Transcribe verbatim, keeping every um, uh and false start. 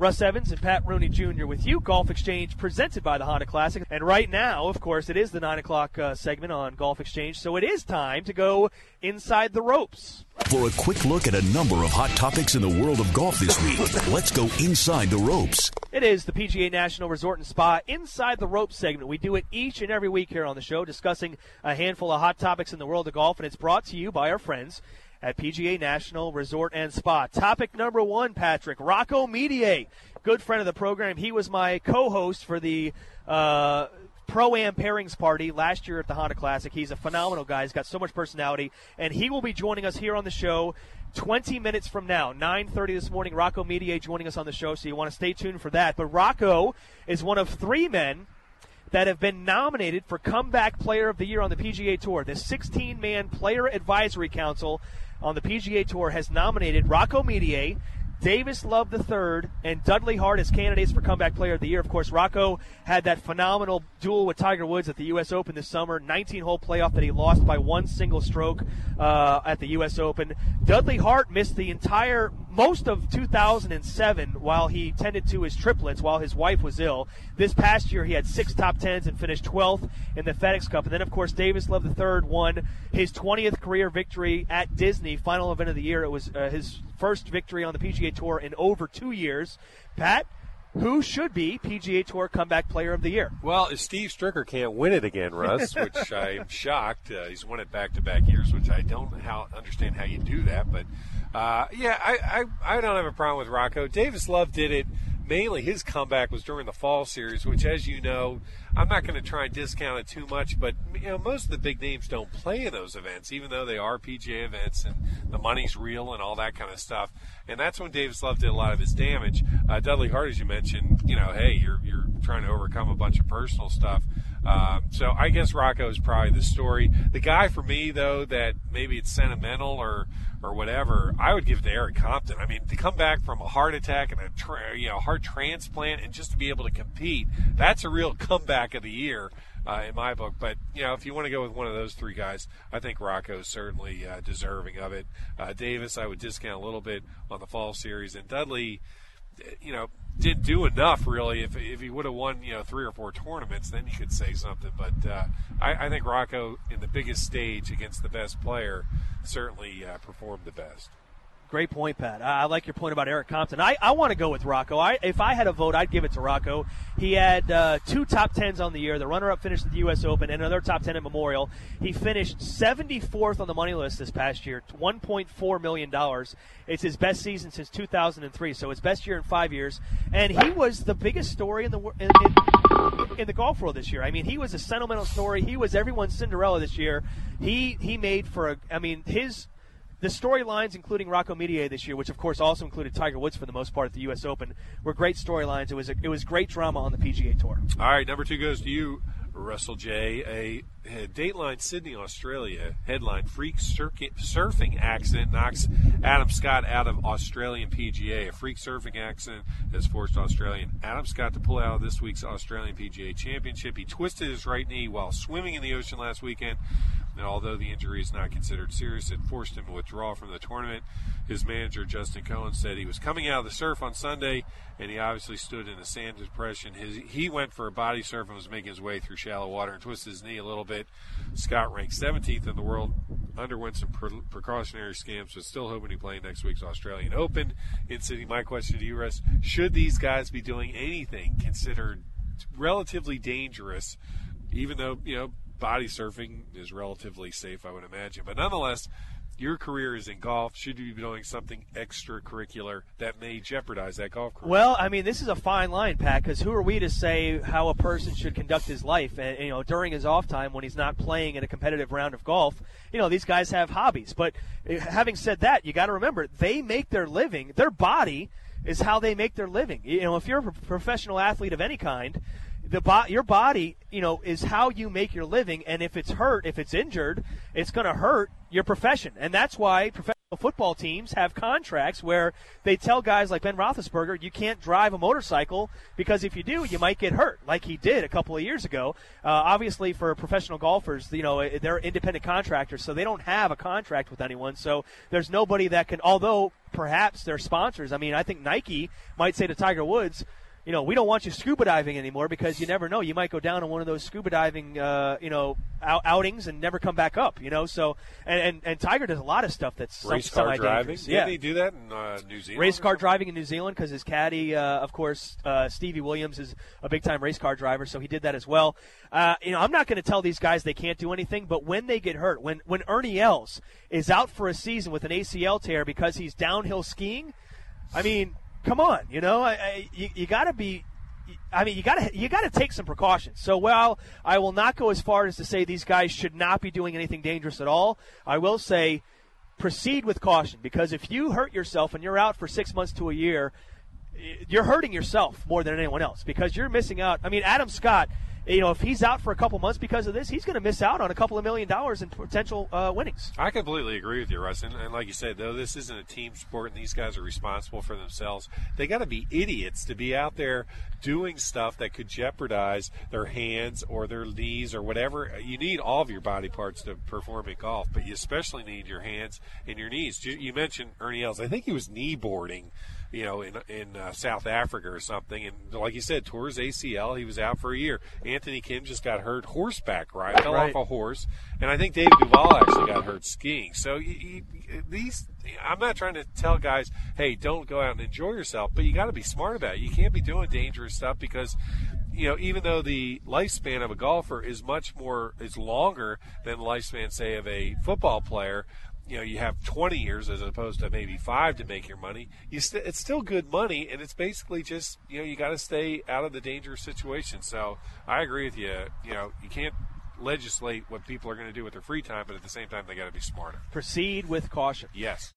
Russ Evans and Pat Rooney Junior with you. Golf Exchange presented by the Honda Classic. And right now, of course, it is the nine o'clock uh, segment on Golf Exchange, so it is time to go inside the ropes. For a quick look at a number of hot topics in the world of golf this week, let's go inside the ropes. It is the P G A National Resort and Spa Inside the Ropes segment. We do it each and every week here on the show, discussing a handful of hot topics in the world of golf, and it's brought to you by our friends at P G A National Resort and Spa. Topic number one, Patrick, Rocco Mediate, good friend of the program. He was my co-host for the uh, Pro-Am Pairings Party last year at the Honda Classic. He's a phenomenal guy. He's got so much personality, and he will be joining us here on the show twenty minutes from now, nine thirty this morning. Rocco Mediate joining us on the show, so you want to stay tuned for that. But Rocco is one of three men that have been nominated for Comeback Player of the Year on the P G A Tour. The sixteen-man Player Advisory Council on the P G A Tour has nominated Rocco Mediate, Davis Love the third, and Dudley Hart as candidates for Comeback Player of the Year. Of course, Rocco had that phenomenal duel with Tiger Woods at the U S Open this summer, nineteen-hole playoff that he lost by one single stroke uh, at the U S Open. Dudley Hart missed the entire, most of two thousand seven while he tended to his triplets while his wife was ill. This past year, he had six top tens and finished twelfth in the FedEx Cup. And then, of course, Davis Love the third won his twentieth career victory at Disney, final event of the year. It was uh, his first victory on the P G A Tour in over two years. Pat, who should be P G A Tour Comeback Player of the Year? Well, if Steve Stricker can't win it again, Russ, which I'm shocked. Uh, he's won it back-to-back years, which I don't how, understand how you do that. But, uh, yeah, I, I, I don't have a problem with Rocco. Davis Love did it. Mainly his comeback was during the fall series, which, as you know, I'm not going to try and discount it too much, but you know, most of the big names don't play in those events, even though they are P G A events and the money's real and all that kind of stuff. And that's when Davis Love did a lot of his damage. Uh, Dudley Hart, as you mentioned, you know, hey, you're you're trying to overcome a bunch of personal stuff. Uh, so I guess Rocco is probably the story. The guy for me, though, that maybe it's sentimental or or whatever, I would give to Eric Compton. I mean, to come back from a heart attack and a tra- you know heart transplant and just to be able to compete, that's a real comeback of the year uh, in my book. But, you know, if you want to go with one of those three guys, I think Rocco is certainly uh, deserving of it. Uh, Davis, I would discount a little bit on the fall series. And Dudley, you know, didn't do enough, really. If if he would have won, you know, three or four tournaments, then you could say something. But uh, I, I think Rocco, in the biggest stage against the best player, certainly uh, performed the best. Great point, Pat. I, I like your point about Eric Compton. I, I want to go with Rocco. I, if I had a vote, I'd give it to Rocco. He had uh, two top tens on the year. The runner-up finished at the U S Open and another top ten at Memorial. He finished seventy-fourth on the money list this past year, one point four million dollars. It's his best season since two thousand three, so his best year in five years. And he was the biggest story in the in, in, in the golf world this year. I mean, he was a sentimental story. He was everyone's Cinderella this year. He he made for a. I mean, his. The storylines, including Rocco Mediate this year, which of course also included Tiger Woods for the most part at the U S Open, were great storylines. It was a, it was great drama on the P G A Tour. All right, number two goes to you, Russell J. A, a Dateline Sydney, Australia headline: Freak circuit, surfing accident knocks Adam Scott out of Australian P G A. A freak surfing accident has forced Australian Adam Scott to pull out of this week's Australian P G A Championship. He twisted his right knee while swimming in the ocean last weekend. And although the injury is not considered serious, it forced him to withdraw from the tournament. His manager, Justin Cohen, said he was coming out of the surf on Sunday, and he obviously stood in a sand depression. His, he went for a body surf and was making his way through shallow water and twisted his knee a little bit. Scott ranked seventeenth in the world, underwent some pre- precautionary scams, but still hoping to play next week's Australian Open in Sydney. My question to you, Russ, should these guys be doing anything considered relatively dangerous, even though, you know, body surfing is relatively safe, I would imagine. But nonetheless, your career is in golf. Should you be doing something extracurricular that may jeopardize that golf career? Well, I mean, this is a fine line, Pat, because who are we to say how a person should conduct his life? And, you know, during his off time when he's not playing in a competitive round of golf, you know, these guys have hobbies. But having said that, you got to remember, they make their living. Their body is how they make their living. You know, if you're a professional athlete of any kind, The bo- your body, you know, is how you make your living, and if it's hurt, if it's injured, it's going to hurt your profession. And that's why professional football teams have contracts where they tell guys like Ben Roethlisberger, you can't drive a motorcycle because if you do, you might get hurt, like he did a couple of years ago. Uh, obviously, for professional golfers, you know, they're independent contractors, so they don't have a contract with anyone. So there's nobody that can, although perhaps they're sponsors. I mean, I think Nike might say to Tiger Woods, you know, we don't want you scuba diving anymore because you never know. You might go down on one of those scuba diving, uh, you know, out- outings and never come back up, you know. So, and, and, and Tiger does a lot of stuff that's race some, car driving. Yeah, Did he do that in uh, New Zealand? Race car driving in New Zealand because his caddy, uh, of course, uh, Stevie Williams is a big-time race car driver, so he did that as well. Uh, you know, I'm not going to tell these guys they can't do anything, but when they get hurt, when when Ernie Els is out for a season with an A C L tear because he's downhill skiing, I mean, come on, you know, I, I, you, you got to be. I mean, you got to you got to take some precautions. So, while I will not go as far as to say these guys should not be doing anything dangerous at all, I will say proceed with caution because if you hurt yourself and you're out for six months to a year, you're hurting yourself more than anyone else because you're missing out. I mean, Adam Scott, you know, if he's out for a couple months because of this, he's going to miss out on a couple of million dollars in potential uh, winnings. I completely agree with you, Russ. And, and like you said, though, this isn't a team sport and these guys are responsible for themselves. They got to be idiots to be out there doing stuff that could jeopardize their hands or their knees or whatever. You need all of your body parts to perform at golf, but you especially need your hands and your knees. You, you mentioned Ernie Els. I think he was knee boarding, you know, in in uh, South Africa or something. And like you said, tore his A C L. He was out for a year. Anthony Kim just got hurt horseback ride, fell right. off a horse. And I think David Duval actually got hurt skiing. So you, you, these, I'm not trying to tell guys, hey, don't go out and enjoy yourself, but you got to be smart about it. You can't be doing dangerous stuff because, you know, even though the lifespan of a golfer is much more, is longer than the lifespan, say, of a football player, you know, you have twenty years as opposed to maybe five to make your money. You st- it's still good money, and it's basically just, you know, you got to stay out of the dangerous situation. So I agree with you. You know, you can't legislate what people are going to do with their free time, but at the same time, they got to be smarter. Proceed with caution. Yes.